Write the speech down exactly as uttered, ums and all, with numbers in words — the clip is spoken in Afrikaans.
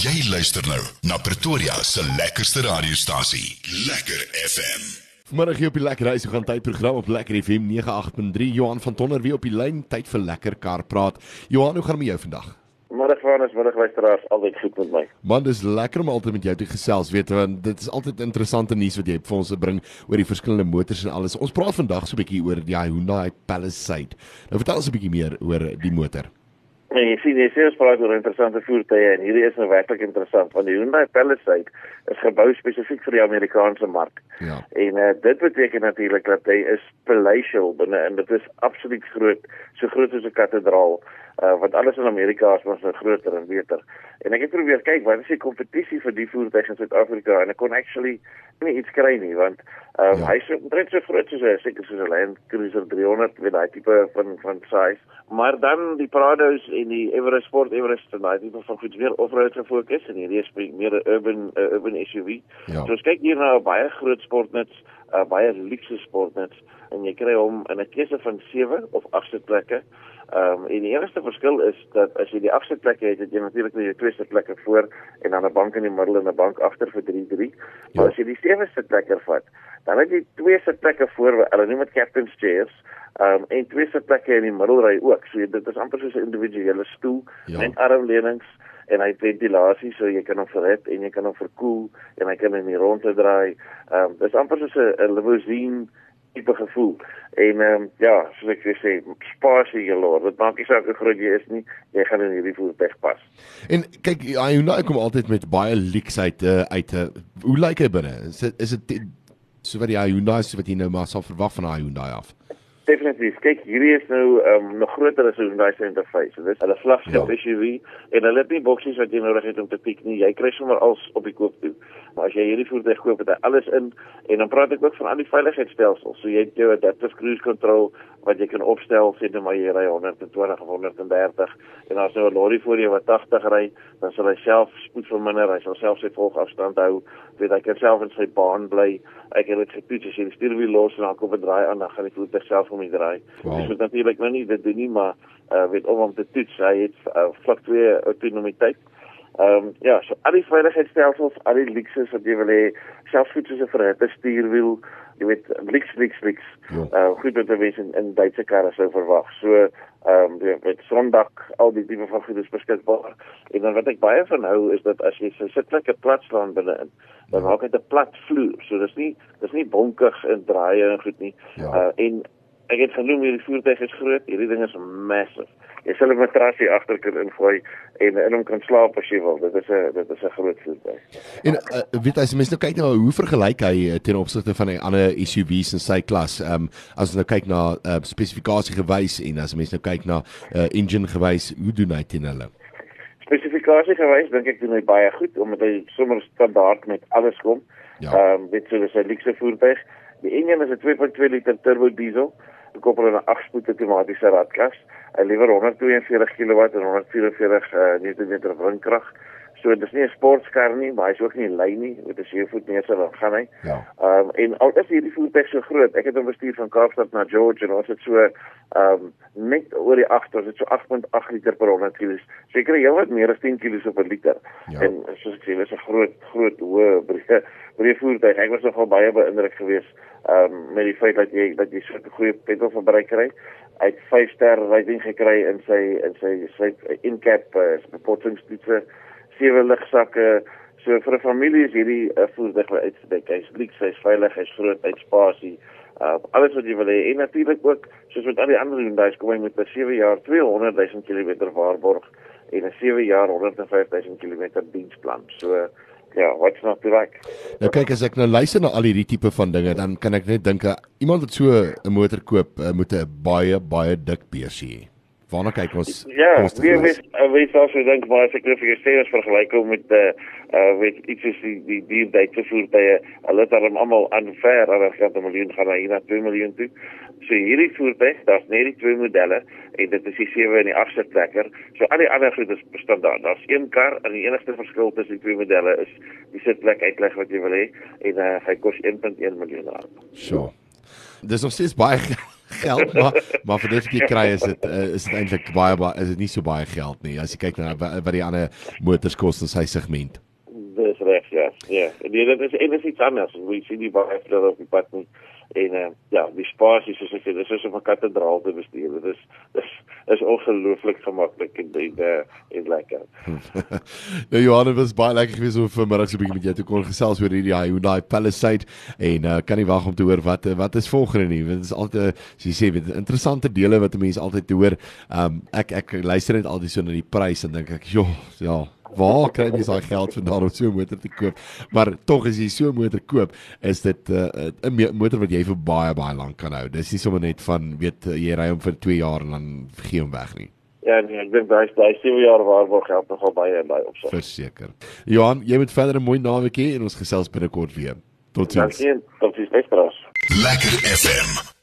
Jy luister nou na Pretoria se lekkerste radiostasie, Lekker F M. Vanmiddag hier op die Lekker Huis, we gaan tydprogram op Lekker F M nege agt punt drie. Johan van Tonder weer op die lyn, tyd vir lekker kar praat. Johan, hoe gaan het met jou vandag? Middag Vanus, middag luisteraars, altyd goed met my. Man, dis lekker om altyd met jou te gesels, weet, want dit is altyd interessante nuus wat jy vir ons bring oor die verskillende motors en alles. Ons praat vandag so 'n bietjie oor die Hyundai Palisade. Nou vertel ons 'n bietjie meer oor die motor. Nee, jy sien, jy sê ons praat oor interessante voertuie en hierdie is nou werklik interessant, want die Hyundai Palisade is gebou spesifiek vir die Amerikaanse mark. Ja. En uh, dit beteken natuurlik dat hy is palatial binne en dit is absoluut groot, so groot soos 'n kathedraal. Uh, want alles in Amerika is maar so groter en beter. En ek het probeer kyk, wat is die kompetisie vir die voertuig in Suid-Afrika, en ek kon actually nie iets kry nie, want um, ja. hy is so, omtrent so groot soos hy, seker soos 'n Land Cruiser driehonderd, met daai tipe van, van size. Maar dan die Prados en die Everest Sport, Everest en daai tipe van goed, meer off-road gefokus, en hierdie is meer 'n urban, uh, urban S U V. Ja. So ons kyk hier na 'n baie groot sportnuts, uh, baie luxe sportnuts, en jy kry hom in 'n keuse van sewe of agt sitplekke. Um, en die enigste verskil is dat as jy die agt sitplekke het, het jy natuurlik nou jou twee sitplekke voor en dan 'n bank in die middel en 'n bank agter vir drie drie. Maar Ja. as jy die sewe sitplekke vat, dan het jy twee sitplekke voor, hulle noem dit captain's chairs, um, en twee sitplekke in die middelry ook. So dit is amper soos 'n individuele stoel, Ja. met armleunings, en hy het ventilasie, so jy kan hom verhit en jy kan hom verkoel en hy kan in die ronde draai. Um, dit is amper soos 'n, 'n limousine tipe gevoel. En um, ja, soos ek sê, spasie galore. Dit maak nie saak hoe groot jy is nie, jy gaan in hierdie voertuig pas. En kyk, Hyundai kom altyd met baie leaks uit, uh, uit uh, hoe lyk hy binne? Is dit, is dit so wat die Hyundai is, wat jy nou maar sal verwag van 'n Hyundai af? Definitief. Kyk, hierdie is nou um, nog groter as 'n Hyundai se interface. Dit is 'n flagship Ja. S U V en hulle het nie boksies wat jy nodig het om te piek nie. Jy kry sommer alles op die koop toe. Maar as jy hierdie voertuig koop, het hy alles in, en dan praat ek ook van al die veiligheidsstelsels. So jy het jou adaptive cruise control wat jy kan opstel, sê net maar jy ry honderd en twintig of honderd en dertig, en as nou 'n lorry voor jou wat tagtig ry, dan sal hy self spoed verminder, hy sal self sy volgafstand hou, weet hy kan self in sy baan bly. Ek het dit getoets, as jy die stuurwiel los en dan kom 'n draai aan, dan gaan die voertuig self om die draai. Wow. Dis moet natuurlik nou nie dit doen nie, maar uh, weet om om te toets, hy het uh, vlak twee autonomiteit. Ehm um, ja, so al die veiligheidsstelsels, al die leakses wat jy wil hê, selfs goed soos 'n verhitte stuurwiel, jy weet, leaks, leaks, leaks. Ja. Uh, goed wat jy in, in Duitse karre sou verwag. So, ehm um, jy weet, sondak, al die tipe van goed is beskikbaar. En dan wat ek baie van hou, is dat as jy sy sitplekke plat slaan binne-in, dan maak dit 'n plat vloer. So dis nie, dis nie bonkig en draaie en goed nie. Ja. Uh, en ek het genoem, hierdie voertuig is groot, hierdie ding is massive. Jy sal 'n matrasie agter kan ingooi en in hom kan slaap as jy wil. Dit is 'n dit is 'n groot voertuig. En uh, weet as jy mens nou kyk na hoe vergelyk hy uh, ten opsigte van die ander S U V's in sy klas, um, as ons nou kyk na uh, spesifikasie gewys en as mens nou kyk na uh, engine gewys, hoe doen hy teen hulle? Spesifikasie gewys dink ek doen hy baie goed, omdat hy sommer standaard met alles kom. Ja. Ehm um, dit so dis 'n luxe voertuig. Die engine is 'n twee punt twee liter turbo diesel, gekoppel aan 'n agt spoed outomatiese radkas. Hy lewer honderd twee en veertig kilowatt en honderd vyf en veertig uh, newtonmeter windkrag. So dis nie 'n sportskar nie, maar hy's ook nie lui nie. Met 'n sewe voet neersit dan gaan hy. Ja. Ehm um, en al is hierdie voertuig so groot, ek het hom bestuur van Kaapstad na George en ons het so ehm um, net oor die agt, ons het so agt punt agt liter per honderd kilos. So jy kry heelwat meer as tien kilos op 'n liter. Ja. En soos ek sê, dis 'n groot groot hoë breë breë voertuig. Ek was nogal baie beïndruk geweest ehm um, met die feit dat jy dat jy so 'n goeie petrolverbruik kry. Hy het vyf ster rating gekry in sy in sy sy in-cab uh, bepotsingstoetse, sewe ligsakke. So vir 'n familie is hierdie 'n uh, voertuig wat uitsteek. Hy's leaks, hy's veilig, hy's groot, hy's spasie. Uh, alles wat jy wil hê. En natuurlik ook, soos met al die ander Hyundai's, kom hy met 'n sewe jaar tweehonderd duisend kilometer waarborg en 'n sewe jaar honderd en vyf duisend kilometer diensplan. So ja, what's not to like? Nou kyk, as ek nou luister na al hierdie tipe van dinge, dan kan ek net dink, uh, iemand wat so 'n motor koop, uh, moet 'n baie baie dik beursie hê. Waarna kyk ons? Ja, koste wie gewys? weet, wie sou so dink, maar as ek nou vir jou sê, as vergelyk hom met uh, uh weet iets soos die die die Duitse voertuie, hulle het hom almal aanver, hulle gaan 'n miljoen gaan na hier na twee miljoen toe. So hierdie voertuig, daar's net die twee modelle en dit is die sewe en die agt sitplekker. So al die ander goed is standaard. Daar's een kar en die enigste verskil tussen die twee modelle is die sitplek uitleg wat jy wil hê en uh, hy kos een punt een miljoen rand. Sure. Dis nog steeds baie geld, maar maar vir dit wat jy kry is dit uh, is dit eintlik baie baie is dit nie so baie geld nie as jy kyk na wat die ander motors kos in sy segment. Dis reg, ja. Ja, en dit is en dit is iets anders. We sien die baie veel op die pad nie. En uh, ja, die spasie soos ek sê, dis soos om 'n kathedraal te bestuur. Dit is dis is ongelooflik gemaklik en en, en lekker. Nou Johan, het was baie lekker geweest om vanmiddag so 'n bietjie met jou te kon gesels oor hierdie Hyundai Palisade en uh, kan nie wag om te hoor wat wat is volgende nie. Dit is altyd soos jy sê, weet interessante dele wat mense altyd te hoor. Um ek ek luister net altyd so na die prys en dink ek, "Joh, ja, waar kry jy daai geld vandaan om so 'n motor te koop?" Maar tog as jy so 'n motor koop, is dit 'n uh, motor wat jy vir baie baie lank kan hou. Dis nie sommer net van weet jy ry hom vir twee jaar en dan gee hom weg nie. Ja, nee, ek dink daai daai sewe jaar waarborg geld nogal baie in daai opsig. Verseker. Johan, jy moet verder 'n mooi naweek hê en ons gesels binnekort weer. Totsiens. Dankie, tot die beste. Lekker F M.